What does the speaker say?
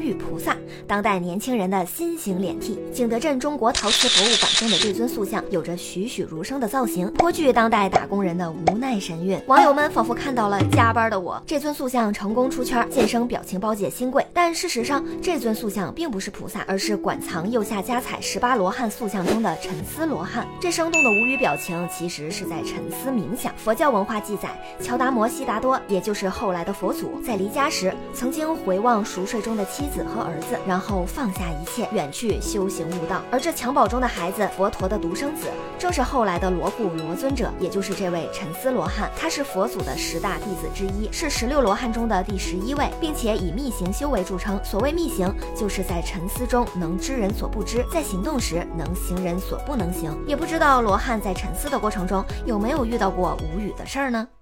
语菩萨，当代年轻人的新型脸替。景德镇中国陶瓷博物馆中的这尊塑像有着栩栩如生的造型，颇具当代打工人的无奈神韵。网友们仿佛看到了加班的我。这尊塑像成功出圈，晋升表情包界新贵。但事实上，这尊塑像并不是菩萨，而是馆藏右下加彩18罗汉塑像中的沉思罗汉。这生动的无语表情其实是在沉思冥想。佛教文化记载，乔达摩悉达多，也就是后来的佛祖，在离家时曾经回望熟睡中的妻子和儿子，然后放下一切，远去修行悟道。而这襁褓中的孩子，佛陀的独生子，正是后来的罗护罗尊者，也就是这位沉思罗汉。他是佛祖的10大弟子之一，是16罗汉中的第11位，并且以密行修为著称。所谓密行，就是在沉思中能知人所不知，在行动时能行人所不能行。也不知道罗汉在沉思的过程中有没有遇到过无语的事儿呢？